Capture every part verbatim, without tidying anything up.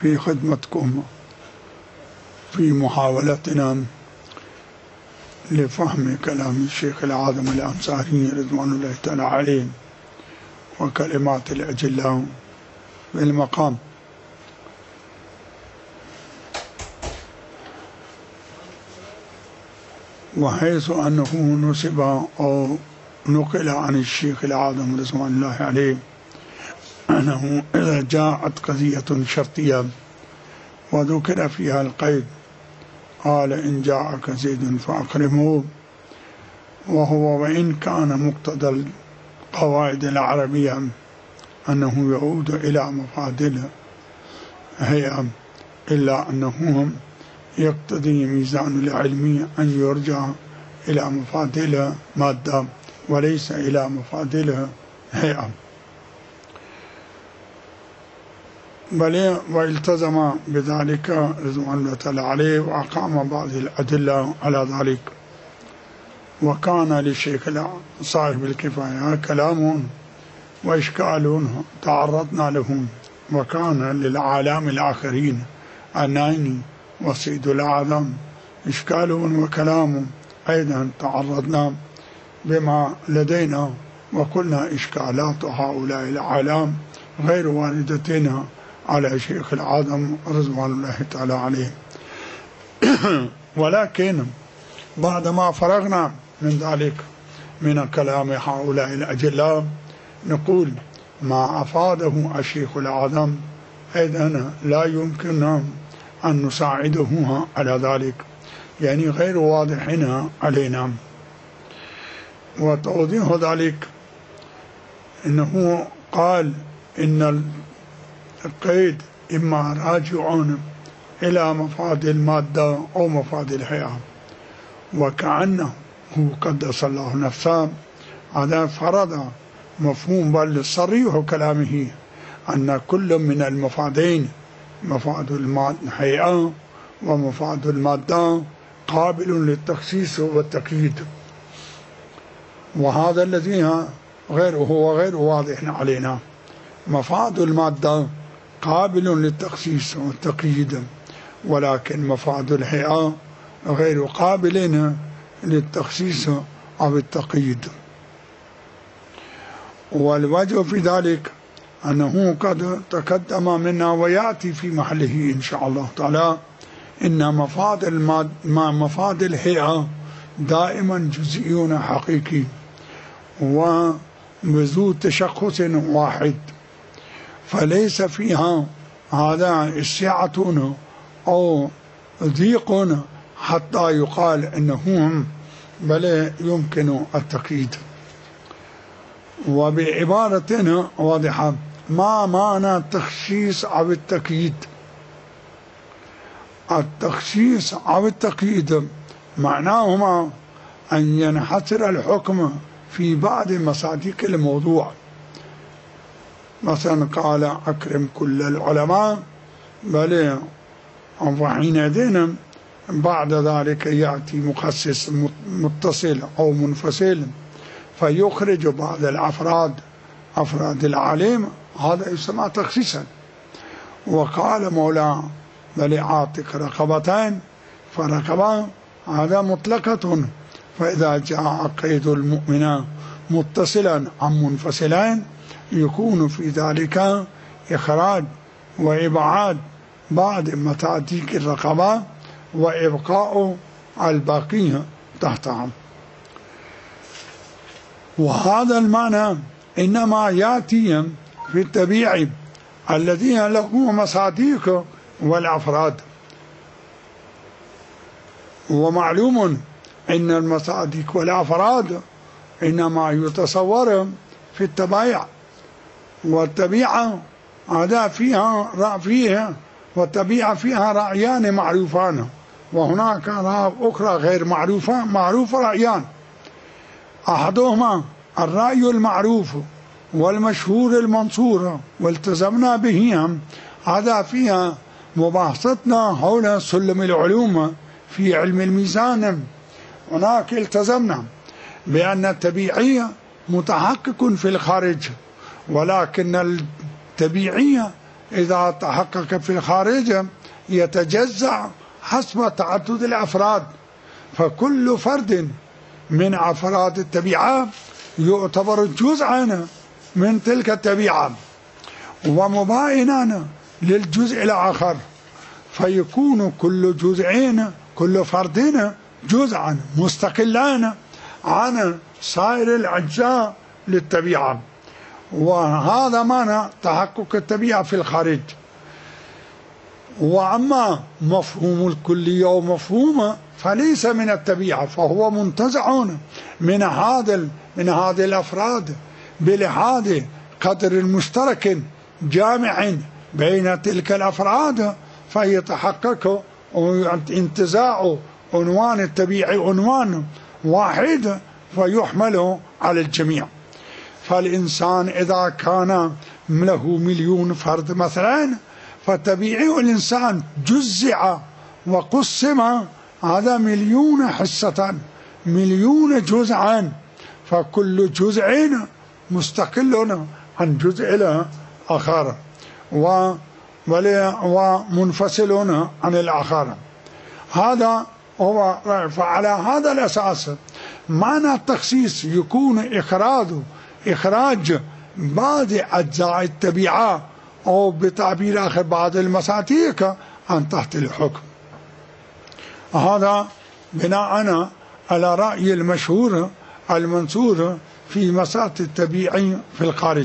في خدمتكم في محاولتنا لفهم كلام الشيخ العاظم الأنصاري رضوان الله تعالى عليه وكلمات الأجلاء في المقام. وحيث أنه نسب أو نقل عن الشيخ العاظم رضوان الله عليه أنه إذا جاءت قضية شرطية وذكر فيها القيد قال إن جاءك زيد فأكرمه، وهو وإن كان مقتضى القواعد العربية أنه يعود إلى مفاضل هيئة، إلا أنه يقتضي ميزان العلم أن يرجع إلى مفاضل مادة وليس إلى مفاضل هيئة. بل والتزم بذلك رضوان الله تعالى عليه وأقام بعض الأدلة على ذلك. وكان للشيخ صاحب الكفاية كلام وإشكال تعرضنا لهم، وكان للعالم الآخرين النايني والسيد الأعظم إشكال وكلام أيضا تعرضنا بما لدينا، وقلنا إشكالات هؤلاء العالم غير واردتنا على شيخ العاظم رضوان الله تعالى عليه. ولكن بعدما فرغنا من ذلك من كلام هؤلاء الأجلاء نقول ما أفاده الشيخ العاظم أيضا لا يمكن أن نساعده على ذلك، يعني غير واضح علينا. وتوضيح ذلك إنه قال إن القيد إما راجعون إلى مفاد المادة أو مفاد الحياة، وكأنه قدس الله نفسه هذا فرض مفهوم بل صريح كلامه أن كل من المفادين مفاد الحياة ومفاد المادة قابل للتخصيص والتقييد، وهذا الذي غير هو غير واضح علينا. مفاد المادة قابل للتخصيص والتقييد، ولكن مفاد الحياة غير قابل للتخصيص أو التقييد. والوجه في ذلك أنه قد تقدم منا ويأتي في محله إن شاء الله تعالى إن مفاد الماد مفاد الحياة دائما جزئيون حقيقي وذو تشخص واحد، فليس فيها هذا السعة أو ضيق حتى يقال إنهم بل يمكن التقييد. وبعبارة واضحة ما معنى التخصيص أو التقييد؟ التخصيص أو التقييد معناهما أن ينحصر الحكم في بعض مصادق الموضوع. مثلا قال أكرم كل العلماء، بل وحينئذ بعد ذلك يأتي مخصص متصل أو منفصل فيخرج بعض الأفراد أفراد العالم، هذا يسمى تخصيصا. وقال مولا بل عاتق رقبتين فرقبة هذا مطلقة، فإذا جاء قيد المؤمن متصلا عن منفصلين يكون في ذلك إخراج وإبعاد بعض مصادق الرقبة وإبقاء الباقي تحتها. وهذا المعنى إنما يأتي في التبيع الذين له مصادق والأفراد. ومعلوم إن المصادق والأفراد إنما يتصور في التبايع، والتبيعة هذا فيها فيها والتبيعة فيها رأيان معروفان، وهناك آراء أخرى غير معروفة معروف رأيان. أحدهما الرأي المعروف والمشهور المنصور والتزمنا به، هذا فيها مباحثتنا حول سلم العلوم في علم الميزان. هناك التزمنا بأن التبيعية متحقق في الخارج، ولكن التبيعية إذا تحقق في الخارج يتجزأ حسب تعدد الأفراد، فكل فرد من أفراد الطبيعة يعتبر جزءا من تلك الطبيعة ومباينا للجزء الآخر، فيكون كل جزئين كل فرد جزءا مستقلا عن سائر الأجزاء للطبيعة. وهذا معنى تحقق الطبيعة في الخارج. وأما مفهوم الكلية ومفهومه فليس من الطبيعة، فهو منتزع من هذا من هذه الأفراد بلحاظ قدر المشترك جامع بين تلك الأفراد، فيتحقق انتزاع عنوان الطبيعي عنوان واحد فيحمل على الجميع. فالإنسان إذا كان له مليون فرد مثلا، فطبيعي الإنسان جزع وقسم هذا مليون حصة مليون جزءا، فكل جزء مستقل عن جزء الآخر ومنفصل عن الآخر. هذا هو. فعلى هذا الأساس معنى التخصيص يكون إخراج إخراج بعض أجزاء الطبيعة أو بتعبير آخر بعض المساتيك عن تحت الحكم. هذا بناء على رأي المشهور المنصور في مسات الطبيعي في الخارج.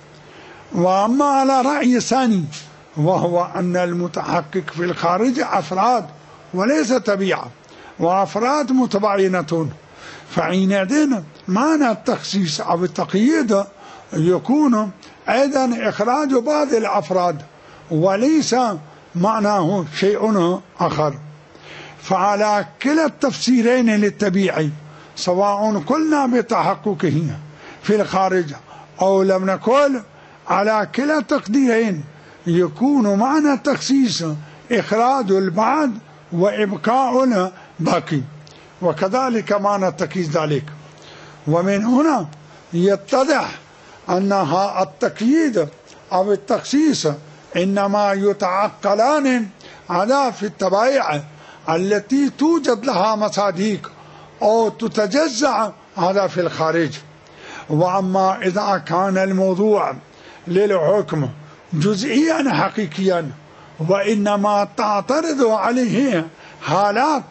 وأما على رأي ثاني وهو أن المتحقق في الخارج أفراد وليس طبيعة، وأفراد متباينة، فحينئذ معنى التخصيص أو التقييد يكون أيضا إخراج بعض الأفراد وليس معناه شيء آخر. فعلى كلا التفسيرين للطبيعي سواء قلنا بتحققه في الخارج أو لم نقل، على كلا التقديرين يكون معنى التخصيص إخراج البعض وإبقاء الباقي، وكذلك معنى التقييد ذلك. ومن هنا يتضح أن التقييد أو التخصيص إنما يتعقلان على في الطبائع التي توجد لها مصادق أو تتجزأ هذا في الخارج. وأما إذا كان الموضوع للحكم جزئيا حقيقيا وإنما تعترض عليه حالات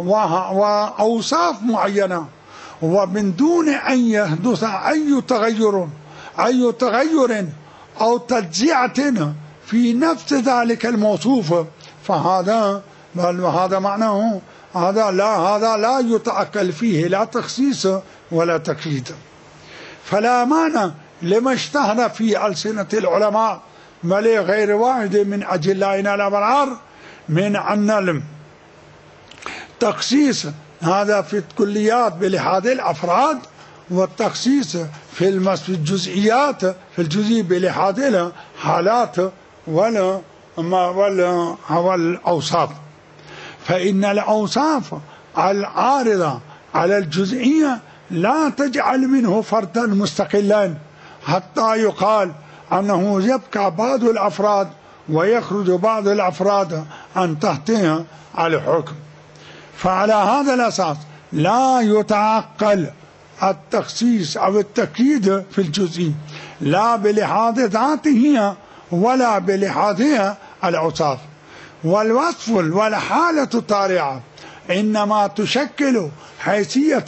وأوصاف معينة ومن دون أن يحدث أي تغير أي تغير أو تجزئة في نفس ذلك الموصوف، فهذا هذا معناه هذا لا هذا لا يتعقل فيه لا تخصيص ولا تقييد. فلا معنى لما اشتهر في ألسنة العلماء بل غير واحد من أجلائنا الأبرار من أن التخصيص هذا في الكليات بلحاظ الأفراد، والتخصيص في الجزئيات في الجزئي بلحاظ الحالات ولا والأوصاف. فإن الأوصاف العارضة على الجزئية لا تجعل منه فردا مستقلا حتى يقال أنه يبقى بعض الأفراد ويخرج بعض الأفراد عن تحتها على الحكم. فعلى هذا الأساس لا يتعقل التخصيص أو التقييد في الجزئي لا بلحاظ ذاته ولا بلحاظ الأوصاف. والوصف والحالة الطارئة إنما تشكل حيثية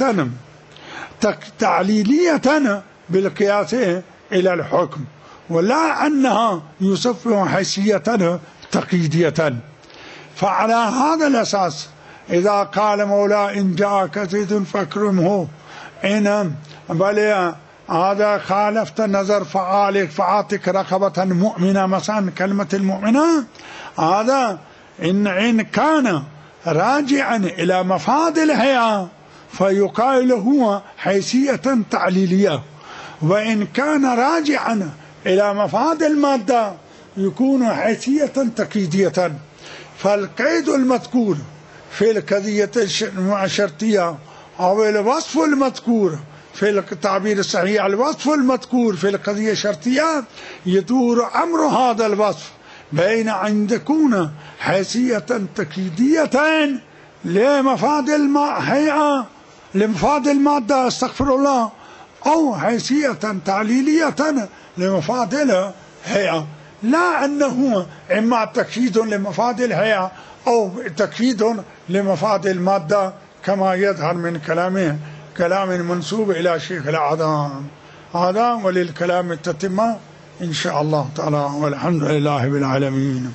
تعليلية بالقياس إلى الحكم، ولا أنها يصف حيثية تقييدية. فعلى هذا الأساس إذا قال مولى إن جاءك زيد فاكرمه إن بل هذا خالفت النظر فعالك فعاتك رقبة مؤمنة مثلا كلمة المؤمنة، هذا إن إن كان راجعا إلى مفاد الهيئة فيقال له حيثية تعليلية، وإن كان راجعا إلى مفاد المادة يكون حيثية تقييدية. فالقيد المذكور في القضية الشرطية أو الوصف المذكور في التعبير الصحيح الوصف المذكور في القضية الشرطية يدور أمر هذا الوصف بين أن تكون حيثية تأكيدية لمفاد الهيئة لمفاد المادة استغفر الله، أو حيثية تعليلية لمفاد الهيئة، لا أنه إما تأكيد لمفاد الهيئة أو تأكيد لمفاد المادة كما يظهر من كلامه كلام منسوب إلى شيخ الأعظم. هذا وللكلام التتمة إن شاء الله تعالى، والحمد لله بالعالمين.